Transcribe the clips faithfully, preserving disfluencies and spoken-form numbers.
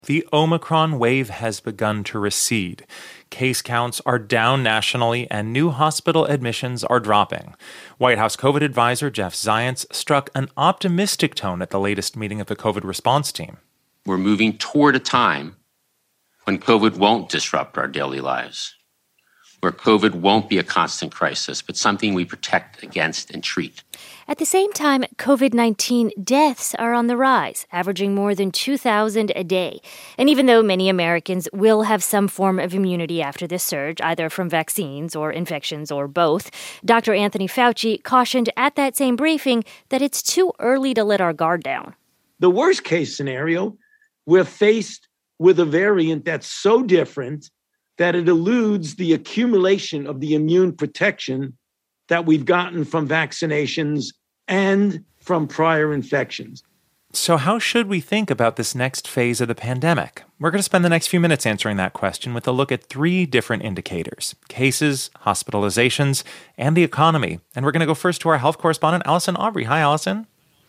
The Omicron wave has begun to recede. Case counts are down nationally and new hospital admissions are dropping. White House COVID advisor Jeff Zients struck an optimistic tone at the latest meeting of the COVID response team. We're moving toward a time when COVID won't disrupt our daily lives, where COVID won't be a constant crisis, but something we protect against and treat. At the same time, COVID nineteen deaths are on the rise, averaging more than two thousand a day. And even though many Americans will have some form of immunity after this surge, either from vaccines or infections or both, Doctor Anthony Fauci cautioned at that same briefing that it's too early to let our guard down. The worst case scenario, we're faced with a variant that's so different that it eludes the accumulation of the immune protection that we've gotten from vaccinations and from prior infections. So how should we think about this next phase of the pandemic? We're going to spend the next few minutes answering that question with a look at three different indicators: cases, hospitalizations, and the economy. And we're going to go first to our health correspondent, Allison Aubrey. Hi, Allison.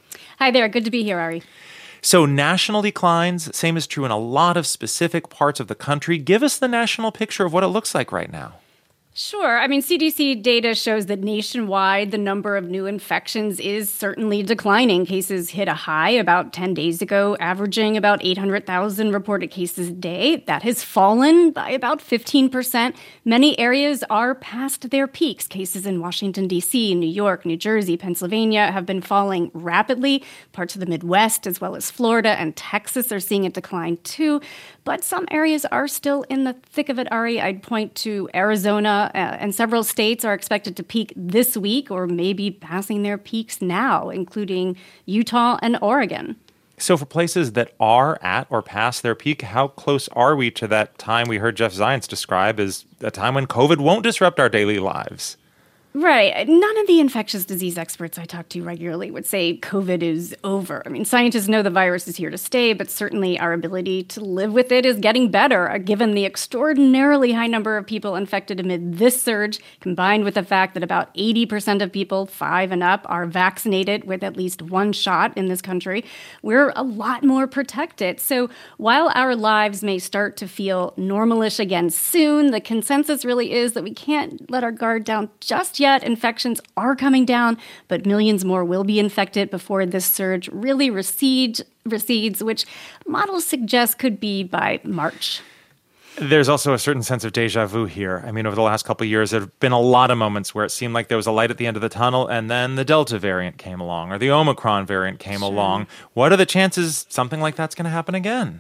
Hi there. Good to be here, Ari. So national declines, same is true in a lot of specific parts of the country. Give us the national picture of what it looks like right now. Sure. I mean, C D C data shows that nationwide, the number of new infections is certainly declining. Cases hit a high about ten days ago, averaging about eight hundred thousand reported cases a day. That has fallen by about fifteen percent. Many areas are past their peaks. Cases in Washington, D C, New York, New Jersey, Pennsylvania have been falling rapidly. Parts of the Midwest, as well as Florida and Texas, are seeing a decline too. But some areas are still in the thick of it, Ari. I'd point to Arizona, uh, and several states are expected to peak this week or maybe passing their peaks now, including Utah and Oregon. So for places that are at or past their peak, how close are we to that time we heard Jeff Zients describe as a time when COVID won't disrupt our daily lives? Right. None of the infectious disease experts I talk to regularly would say COVID is over. I mean, scientists know the virus is here to stay, but certainly our ability to live with it is getting better, given the extraordinarily high number of people infected amid this surge, combined with the fact that about eighty percent of people five and up are vaccinated with at least one shot in this country. We're a lot more protected. So while our lives may start to feel normalish again soon, the consensus really is that we can't let our guard down just yet. Yet infections are coming down, but millions more will be infected before this surge really recedes, recedes, which models suggest could be by March. There's also a certain sense of deja vu here. I mean, over the last couple of years, there have been a lot of moments where it seemed like there was a light at the end of the tunnel, and then the Delta variant came along, or the Omicron variant came sure. along. What are the chances something like that's going to happen again?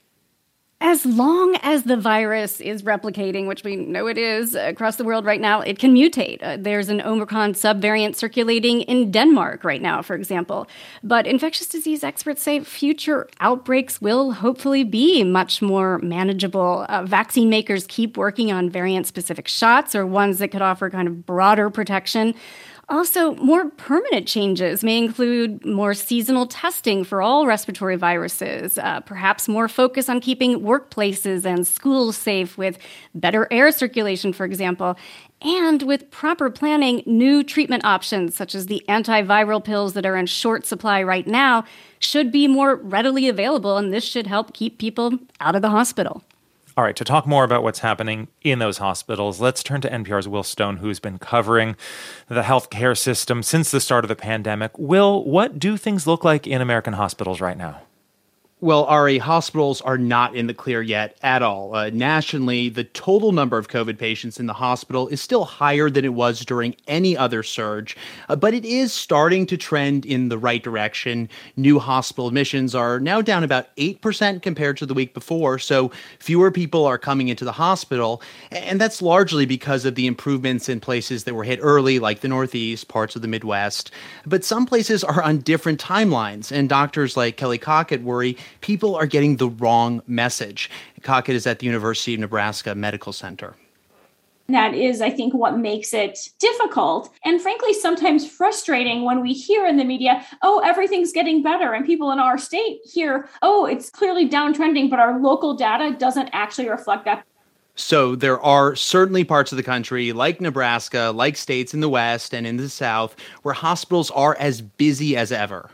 As long as the virus is replicating, which we know it is across the world right now, it can mutate. Uh, there's an Omicron subvariant circulating in Denmark right now, for example. But infectious disease experts say future outbreaks will hopefully be much more manageable. Uh, vaccine makers keep working on variant-specific shots or ones that could offer kind of broader protection. Also, more permanent changes may include more seasonal testing for all respiratory viruses, uh, perhaps more focus on keeping workplaces and schools safe with better air circulation, for example, and with proper planning, new treatment options, such as the antiviral pills that are in short supply right now, should be more readily available, and this should help keep people out of the hospital. All right, to talk more about what's happening in those hospitals, let's turn to N P R's Will Stone, who's been covering the healthcare system since the start of the pandemic. Will, what do things look like in American hospitals right now? Well, Ari, hospitals are not in the clear yet at all. Uh, nationally, the total number of COVID patients in the hospital is still higher than it was during any other surge, uh, but it is starting to trend in the right direction. New hospital admissions are now down about eight percent compared to the week before, so fewer people are coming into the hospital, and that's largely because of the improvements in places that were hit early, like the Northeast, parts of the Midwest. But some places are on different timelines, and doctors like Kelly Cockett worry people are getting the wrong message. Cockett is at the University of Nebraska Medical Center. That is, I think, what makes it difficult and frankly, sometimes frustrating when we hear in the media, oh, everything's getting better. And people in our state hear, oh, it's clearly downtrending, but our local data doesn't actually reflect that. So there are certainly parts of the country, like Nebraska, like states in the West and in the South, where hospitals are as busy as ever.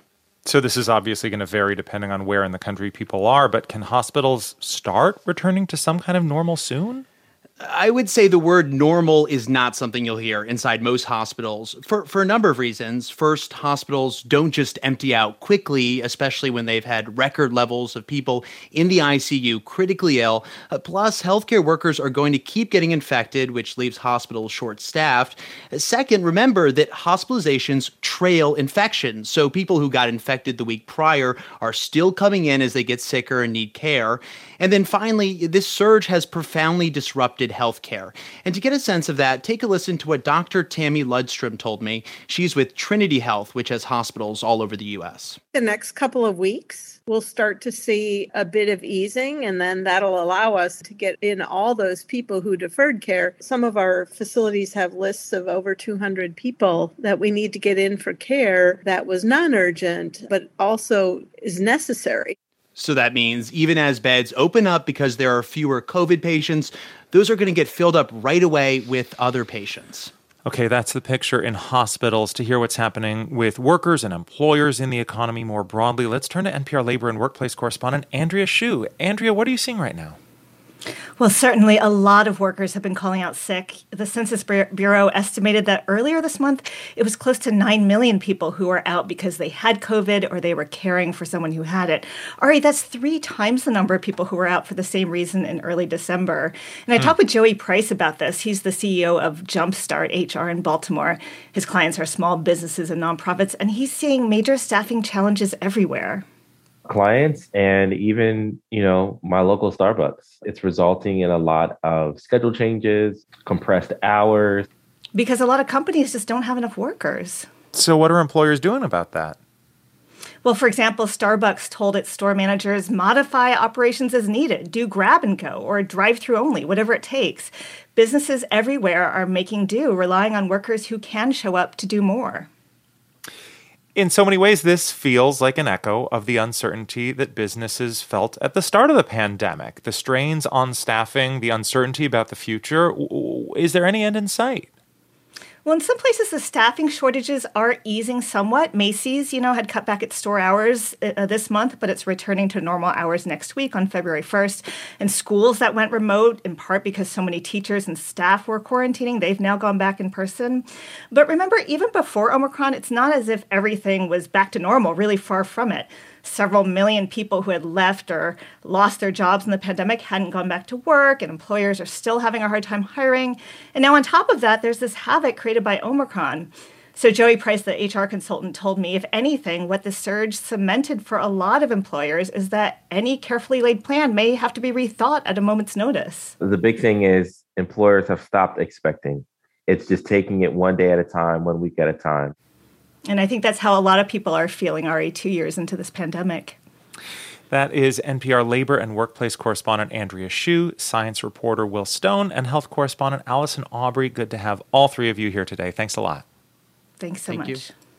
So this is obviously going to vary depending on where in the country people are, but can hospitals start returning to some kind of normal soon? I would say the word normal is not something you'll hear inside most hospitals for, for a number of reasons. First, hospitals don't just empty out quickly, especially when they've had record levels of people in the I C U critically ill. Uh, plus, healthcare workers are going to keep getting infected, which leaves hospitals short-staffed. Uh, second, remember that hospitalizations trail infections. So people who got infected the week prior are still coming in as they get sicker and need care. And then finally, this surge has profoundly disrupted healthcare. And to get a sense of that, take a listen to what Doctor Tammy Ludstrom told me. She's with Trinity Health, which has hospitals all over the U S. The next couple of weeks, we'll start to see a bit of easing, and then that'll allow us to get in all those people who deferred care. Some of our facilities have lists of over two hundred people that we need to get in for care that was non-urgent, but also is necessary. So that means even as beds open up because there are fewer COVID patients, those are going to get filled up right away with other patients. Okay, that's the picture in hospitals. To hear what's happening with workers and employers in the economy more broadly, let's turn to N P R labor and workplace correspondent Andrea Hsu. Andrea, what are you seeing right now? Well, certainly a lot of workers have been calling out sick. The Census Bureau estimated that earlier this month, it was close to nine million people who were out because they had COVID or they were caring for someone who had it. Ari, that's three times the number of people who were out for the same reason in early December. And I mm. talked with Joey Price about this. He's the C E O of Jumpstart H R in Baltimore. His clients are small businesses and nonprofits, and he's seeing major staffing challenges everywhere. Clients and even, you know, my local Starbucks. It's resulting in a lot of schedule changes, compressed hours. Because a lot of companies just don't have enough workers. So what are employers doing about that? Well, for example, Starbucks told its store managers modify operations as needed, do grab and go or drive-through only, whatever it takes. Businesses everywhere are making do, relying on workers who can show up to do more. In so many ways, this feels like an echo of the uncertainty that businesses felt at the start of the pandemic. The strains on staffing, the uncertainty about the future. Is there any end in sight? Well, in some places, the staffing shortages are easing somewhat. Macy's, you know, had cut back its store hours uh, this month, but it's returning to normal hours next week on February first. And schools that went remote, in part because so many teachers and staff were quarantining, they've now gone back in person. But remember, even before Omicron, it's not as if everything was back to normal, really far from it. Several million people who had left or lost their jobs in the pandemic hadn't gone back to work, and employers are still having a hard time hiring. And now on top of that, there's this havoc created by Omicron. So Joey Price, the H R consultant, told me, if anything, what the surge cemented for a lot of employers is that any carefully laid plan may have to be rethought at a moment's notice. The big thing is employers have stopped expecting. It's just taking it one day at a time, one week at a time. And I think that's how a lot of people are feeling, Ari, two years into this pandemic. That is N P R labor and workplace correspondent Andrea Hsu, science reporter Will Stone, and health correspondent Allison Aubrey. Good to have all three of you here today. Thanks a lot. Thanks so Thank much. You.